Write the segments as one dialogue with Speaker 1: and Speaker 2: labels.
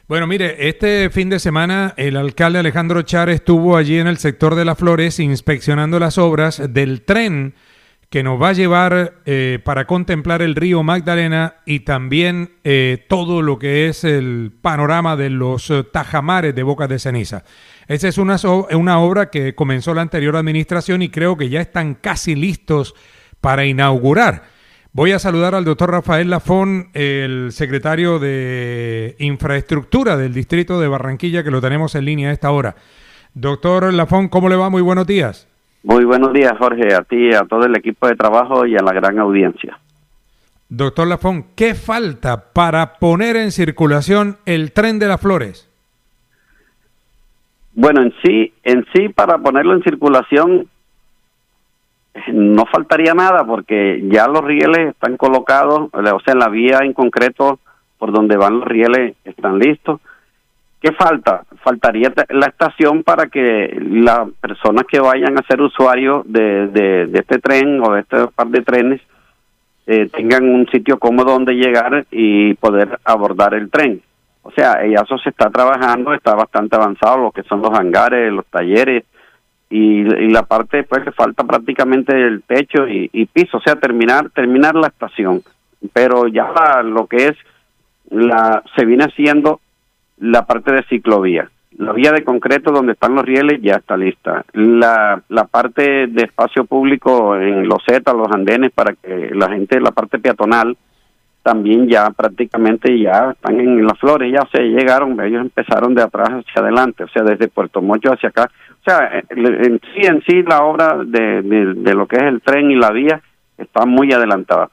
Speaker 1: Bueno, mire, este fin de semana el alcalde Alejandro Char estuvo allí en el sector de Las Flores inspeccionando las obras del tren que nos va a llevar para contemplar el río Magdalena y también todo lo que es el panorama de los tajamares de Bocas de Ceniza. Esa es una obra que comenzó la anterior administración y creo que ya están casi listos para inaugurar. Voy a saludar al doctor Rafael Lafón, el secretario de Infraestructura del Distrito de Barranquilla, que lo tenemos en línea a esta hora. Doctor Lafón, ¿cómo le va? Muy buenos días.
Speaker 2: Muy buenos días, Jorge, a ti, a todo el equipo de trabajo y a la gran audiencia.
Speaker 1: Doctor Lafón, ¿qué falta para poner en circulación el tren de Las Flores?
Speaker 2: Bueno, en sí, para ponerlo en circulación no faltaría nada porque ya los rieles están colocados, o sea, la vía en concreto por donde van los rieles están listos. ¿Qué falta? Faltaría la estación para que las personas que vayan a ser usuarios de este tren o de este par de trenes tengan un sitio cómodo donde llegar y poder abordar el tren. O sea, eso se está trabajando, está bastante avanzado, lo que son los hangares, los talleres, y la parte pues que falta prácticamente el techo y piso, o sea, terminar la estación. Pero ya lo que es se viene haciendo la parte de ciclovía. La vía de concreto donde están los rieles ya está lista. La parte de espacio público en los zetas, los andenes, para que la gente, la parte peatonal, también ya prácticamente ya están en Las Flores, ya se llegaron, ellos empezaron de atrás hacia adelante, o sea, desde Puerto Mocho hacia acá. O sea, en sí la obra de lo que es el tren y la vía está muy adelantada,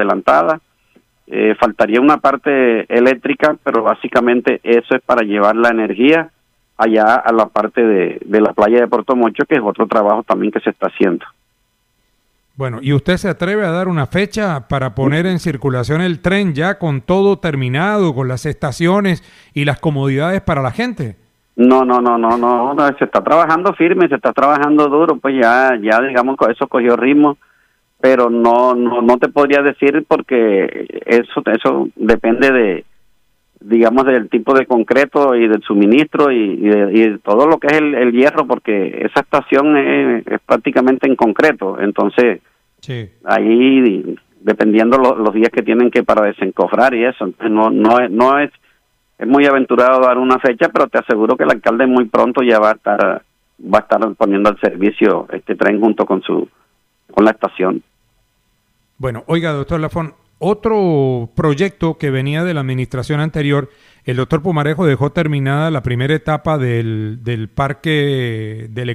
Speaker 2: faltaría una parte eléctrica, pero básicamente eso es para llevar la energía allá a la parte de la playa de Puerto Mocho, que es otro trabajo también que se está haciendo.
Speaker 1: Bueno, ¿y usted se atreve a dar una fecha para poner en circulación el tren ya con todo terminado, con las estaciones y las comodidades para la gente?
Speaker 2: No, se está trabajando firme, se está trabajando duro, pues ya digamos que eso cogió ritmo, pero no te podría decir porque eso depende digamos del tipo de concreto y del suministro y de todo lo que es el hierro, porque esa estación es prácticamente en concreto, entonces sí. Ahí dependiendo los días que tienen que para desencofrar y eso, no es muy aventurado dar una fecha, pero te aseguro que el alcalde muy pronto ya va a estar poniendo al servicio este tren junto con la estación.
Speaker 1: Bueno, oiga, doctor Lafón, otro proyecto que venía de la administración anterior, el doctor Pumarejo dejó terminada la primera etapa del parque del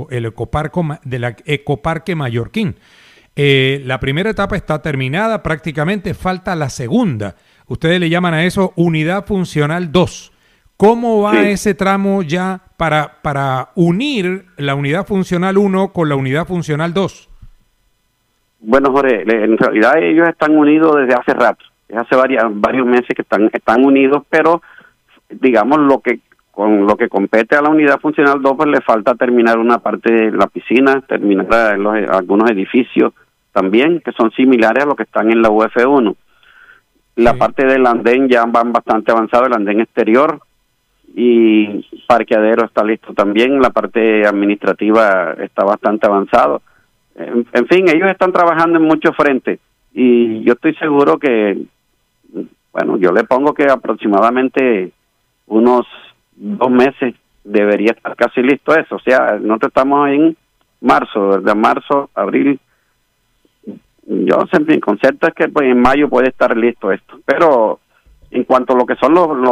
Speaker 1: ecoparque Mallorquín. La primera etapa está terminada, prácticamente falta la segunda. Ustedes le llaman a eso Unidad Funcional 2. ¿Cómo va ese tramo ya para unir la Unidad Funcional 1 con la Unidad Funcional 2? Bueno, Jorge, en realidad ellos están unidos desde hace rato, desde hace varios meses que están unidos, pero digamos con lo que compete a la Unidad Funcional 2, pues le falta terminar una parte de la piscina, terminar algunos edificios también, que son similares a lo que están en la UF1. La parte del andén ya van bastante avanzado, el andén exterior, y parqueadero está listo también, la parte administrativa está bastante avanzado. En fin, ellos están trabajando en muchos frentes y yo estoy seguro que, bueno, yo le pongo que aproximadamente unos 2 meses debería estar casi listo eso. O sea, nosotros estamos en marzo, ¿verdad? Marzo, abril. Yo siempre mi concepto es que pues en mayo puede estar listo esto. Pero en cuanto a lo que son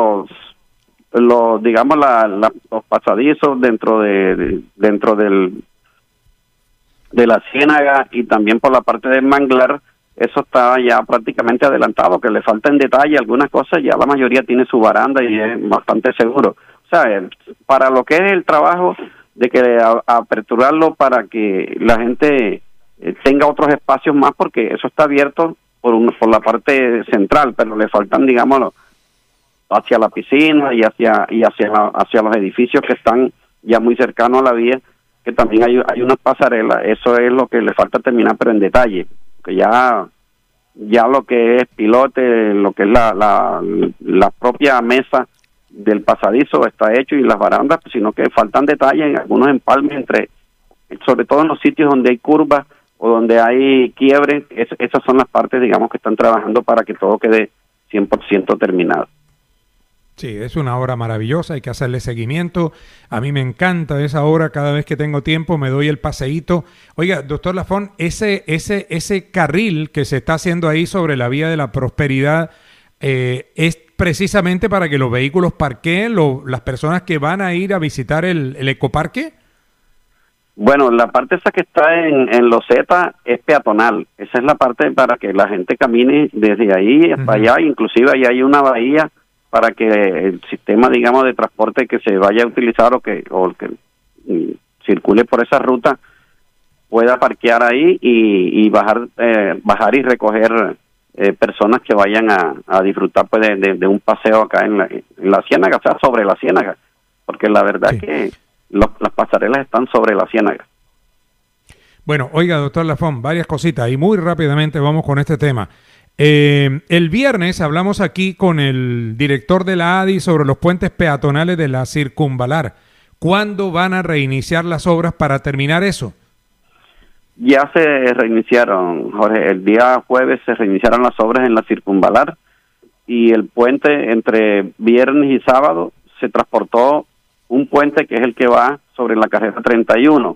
Speaker 1: los digamos, los pasadizos dentro de la ciénaga y también por la parte del manglar, eso está ya prácticamente adelantado, que le falta en detalle algunas cosas, ya la mayoría tiene su baranda y es bastante seguro. O sea, para lo que es el trabajo de que aperturarlo para que la gente tenga otros espacios más, porque eso está abierto por la parte central, pero le faltan, digámoslo, hacia la piscina y hacia los edificios que están ya muy cercanos a la vía, que también hay unas pasarelas. Eso es lo que le falta terminar, pero en detalle, que ya lo que es pilote, lo que es la propia mesa
Speaker 2: del pasadizo está hecho y las barandas, sino que faltan detalles en algunos empalmes, sobre todo en los sitios donde hay curvas o donde hay quiebres. Esas son las partes, digamos, que están trabajando para que todo quede 100% terminado.
Speaker 1: Sí, es una obra maravillosa, hay que hacerle seguimiento. A mí me encanta esa obra, cada vez que tengo tiempo me doy el paseíto. Oiga, doctor Lafón, ese carril que se está haciendo ahí sobre la vía de la Prosperidad es precisamente para que los vehículos parqueen, las personas que van a ir a visitar el ecoparque.
Speaker 2: Bueno, la parte esa que está en Loseta es peatonal. Esa es la parte para que la gente camine desde ahí hasta allá. Inclusive ahí hay una bahía para que el sistema, digamos, de transporte que se vaya a utilizar o que circule por esa ruta pueda parquear ahí y bajar y recoger personas que vayan a disfrutar pues de un paseo acá en la Ciénaga, o sea, sobre la Ciénaga, porque la verdad es que las pasarelas están sobre la Ciénaga.
Speaker 1: Bueno, oiga, doctor Lafón, varias cositas y muy rápidamente vamos con este tema. El viernes hablamos aquí con el director de la ADI sobre los puentes peatonales de la Circunvalar. ¿Cuándo van a reiniciar las obras para terminar eso?
Speaker 2: Ya se reiniciaron, Jorge. El día jueves se reiniciaron las obras en la Circunvalar y el puente entre viernes y sábado se transportó un puente que es el que va sobre la carrera 31.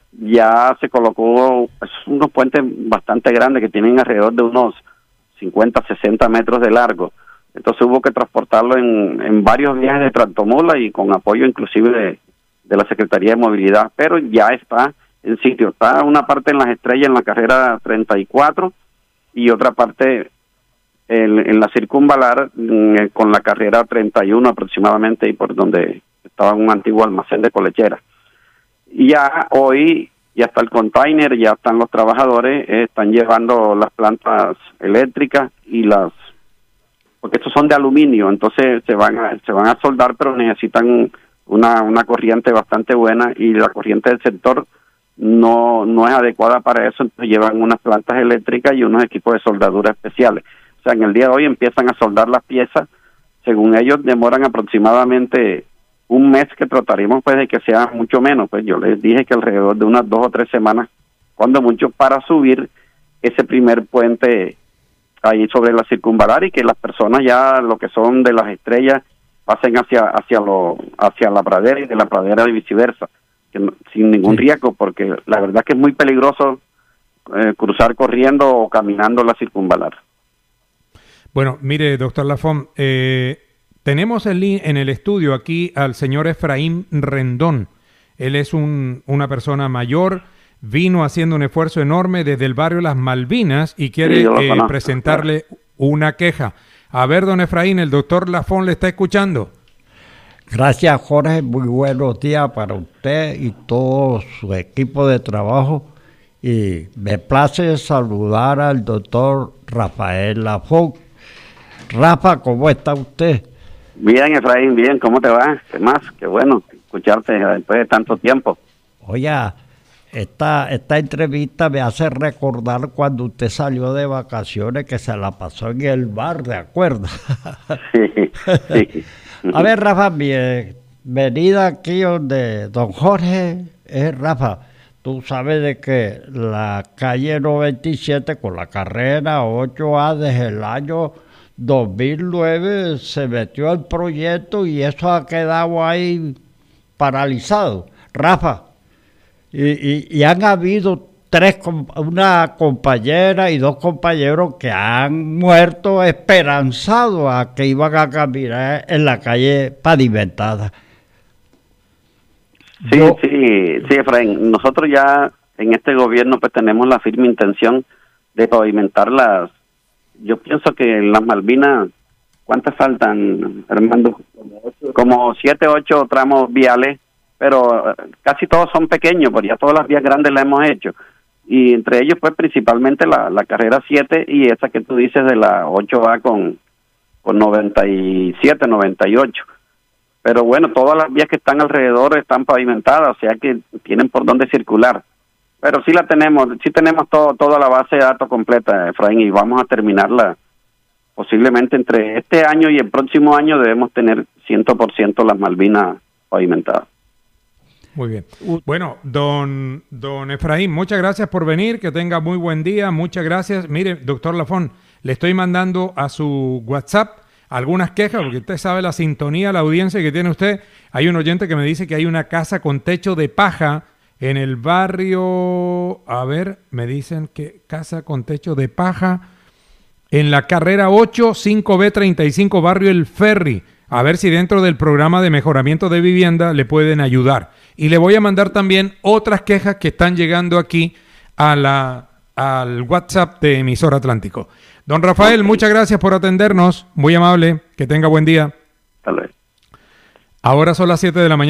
Speaker 2: Ya se colocó unos puentes bastante grandes que tienen alrededor de unos 50, 60 metros de largo. Entonces hubo que transportarlo en varios viajes de tractomula y con apoyo inclusive de la Secretaría de Movilidad, pero ya está en sitio. Está una parte en Las Estrellas, en la carrera 34, y otra parte en la Circunvalar, con la carrera 31 aproximadamente, y por donde estaba un antiguo almacén de colecheras. Y ya hoy ya está el container, ya están los trabajadores, están llevando las plantas eléctricas y porque estos son de aluminio, entonces se van a soldar, pero necesitan una corriente bastante buena y la corriente del sector no es adecuada para eso, entonces llevan unas plantas eléctricas y unos equipos de soldadura especiales. O sea, en el día de hoy empiezan a soldar las piezas. Según ellos demoran aproximadamente un mes, que trataremos pues de que sea mucho menos. Pues yo les dije que alrededor de unas 2 o 3 semanas, cuando mucho, para subir ese primer puente ahí sobre la Circunvalar y que las personas ya lo que son de Las Estrellas pasen hacia la pradera y de la pradera y viceversa, sin ningún riesgo, porque la verdad que es muy peligroso cruzar corriendo o caminando la Circunvalar.
Speaker 1: Bueno, mire, doctor Lafón, tenemos en el estudio aquí al señor Efraín Rendón. Él es una persona mayor, vino haciendo un esfuerzo enorme desde el barrio Las Malvinas y quiere presentarle una queja. A ver, don Efraín, el doctor Lafón le está escuchando.
Speaker 3: Gracias, Jorge. Muy buenos días para usted y todo su equipo de trabajo. Y me place saludar al doctor Rafael Lafón. Rafa, ¿cómo está usted?
Speaker 2: Bien, Efraín, bien. ¿Cómo te va? ¿Qué más? Qué bueno escucharte después de tanto tiempo.
Speaker 3: Oiga, esta entrevista me hace recordar cuando usted salió de vacaciones, que se la pasó en el bar, ¿de acuerdo?
Speaker 2: Sí, sí.
Speaker 3: A ver, Rafa, venida aquí donde don Jorge, Rafa, tú sabes de que la calle 97 con la carrera 8A desde el año 2009 se metió el proyecto y eso ha quedado ahí paralizado, Rafa. Y han habido una compañera y 2 compañeros que han muerto esperanzados a que iban a caminar en la calle pavimentada.
Speaker 2: Sí, Efraín. Nosotros ya en este gobierno pues tenemos la firme intención de pavimentar yo pienso que en las Malvinas, ¿cuántas faltan, Armando? Como 7, 8 tramos viales, pero casi todos son pequeños, porque ya todas las vías grandes las hemos hecho. Y entre ellos, pues, principalmente la carrera 7 y esa que tú dices de la 8A con 97, 98. Pero bueno, todas las vías que están alrededor están pavimentadas, o sea que tienen por dónde circular. Pero sí tenemos toda la base de datos completa, Efraín, y vamos a terminarla posiblemente entre este año y el próximo año. Debemos tener 100% las Malvinas pavimentadas.
Speaker 1: Muy bien. Bueno, don Efraín, muchas gracias por venir, que tenga muy buen día, muchas gracias. Mire, doctor Lafón, le estoy mandando a su WhatsApp algunas quejas, porque usted sabe la sintonía, la audiencia que tiene usted. Hay un oyente que me dice que hay una casa con techo de paja en el barrio, a ver, me dicen que casa con techo de paja en la carrera 8, 5B35, barrio El Ferry. A ver si dentro del programa de mejoramiento de vivienda le pueden ayudar. Y le voy a mandar también otras quejas que están llegando aquí al WhatsApp de Emisor Atlántico. Don Rafael, muchas gracias por atendernos. Muy amable. Que tenga buen día.
Speaker 2: Hasta luego.
Speaker 1: Ahora son las 7 de la mañana.